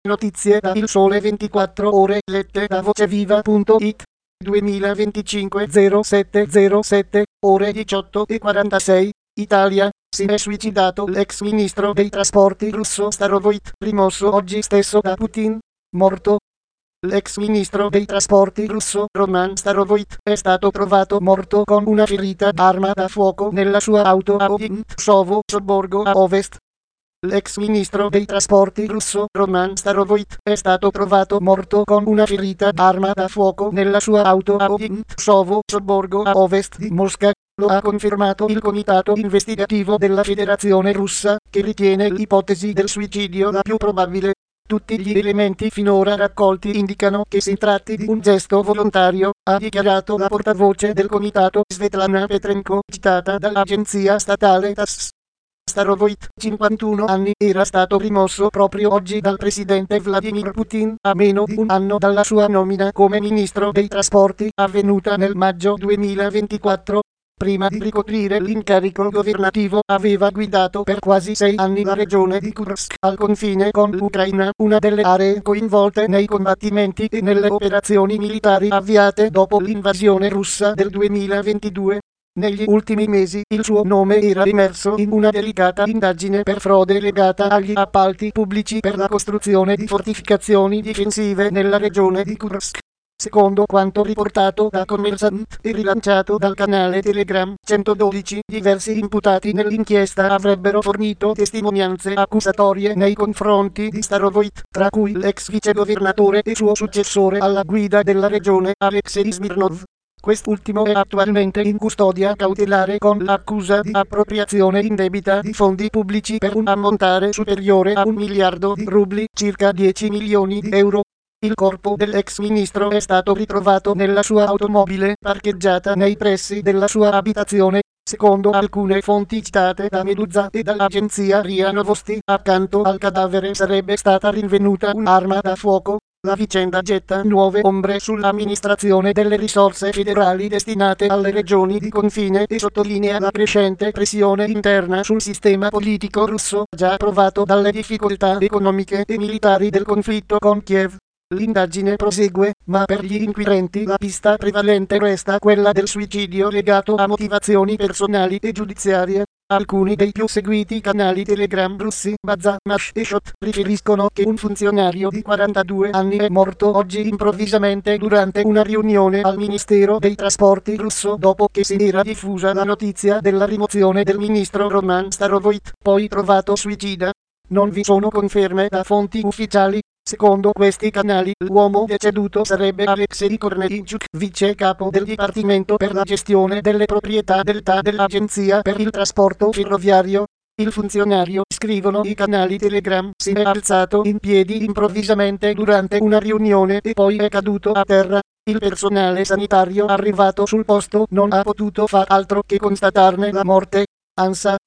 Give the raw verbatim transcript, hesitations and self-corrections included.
Notizie da Il Sole ventiquattro Ore lette da voceviva punto it. duemilaventicinque zero sette zero sette, ore diciotto e quarantasei. Italia, si è suicidato l'ex ministro dei trasporti russo Starovoit, rimosso oggi stesso da Putin. Morto. L'ex ministro dei trasporti russo Roman Starovoit è stato trovato morto con una ferita d'arma da fuoco nella sua auto a Odintsovo, sobborgo a ovest. L'ex ministro dei trasporti russo Roman Starovoit è stato trovato morto con una ferita d'arma da fuoco nella sua auto a Odintsovo, sobborgo a ovest di Mosca. Lo ha confermato il comitato investigativo della Federazione Russa, che ritiene l'ipotesi del suicidio la più probabile. Tutti gli elementi finora raccolti indicano che si tratti di un gesto volontario, ha dichiarato la portavoce del comitato Svetlana Petrenko, citata dall'agenzia statale TASS. Starovoit, cinquantuno anni, era stato rimosso proprio oggi dal presidente Vladimir Putin, a meno di un anno dalla sua nomina come ministro dei trasporti, avvenuta nel maggio duemilaventiquattro. Prima di ricoprire l'incarico governativo, aveva guidato per quasi sei anni la regione di Kursk, al confine con l'Ucraina, una delle aree coinvolte nei combattimenti e nelle operazioni militari avviate dopo l'invasione russa del duemilaventidue. Negli ultimi mesi il suo nome era emerso in una delicata indagine per frode legata agli appalti pubblici per la costruzione di fortificazioni difensive nella regione di Kursk. Secondo quanto riportato da Kommersant e rilanciato dal canale Telegram centododici, diversi imputati nell'inchiesta avrebbero fornito testimonianze accusatorie nei confronti di Starovoit, tra cui l'ex vicegovernatore e suo successore alla guida della regione, Alexei Smirnov. Quest'ultimo è attualmente in custodia cautelare con l'accusa di appropriazione indebita di fondi pubblici per un ammontare superiore a un miliardo di rubli, circa dieci milioni di euro. Il corpo dell'ex ministro è stato ritrovato nella sua automobile, parcheggiata nei pressi della sua abitazione. Secondo alcune fonti citate da Meduza e dall'agenzia R I A Novosti, accanto al cadavere sarebbe stata rinvenuta un'arma da fuoco. La vicenda getta nuove ombre sull'amministrazione delle risorse federali destinate alle regioni di confine e sottolinea la crescente pressione interna sul sistema politico russo, già provato dalle difficoltà economiche e militari del conflitto con Kiev. L'indagine prosegue, ma per gli inquirenti la pista prevalente resta quella del suicidio legato a motivazioni personali e giudiziarie. Alcuni dei più seguiti canali Telegram russi, Bazza, Mash e Shot, riferiscono che un funzionario di quarantadue anni è morto oggi improvvisamente durante una riunione al Ministero dei Trasporti russo dopo che si era diffusa la notizia della rimozione del ministro Roman Starovoit, poi trovato suicida. Non vi sono conferme da fonti ufficiali. Secondo questi canali, l'uomo deceduto sarebbe Alexei Korneichuk, vice capo del Dipartimento per la gestione delle proprietà del T A dell'Agenzia per il trasporto ferroviario. Il funzionario, scrivono i canali Telegram, si è alzato in piedi improvvisamente durante una riunione e poi è caduto a terra. Il personale sanitario arrivato sul posto non ha potuto far altro che constatarne la morte. ANSA,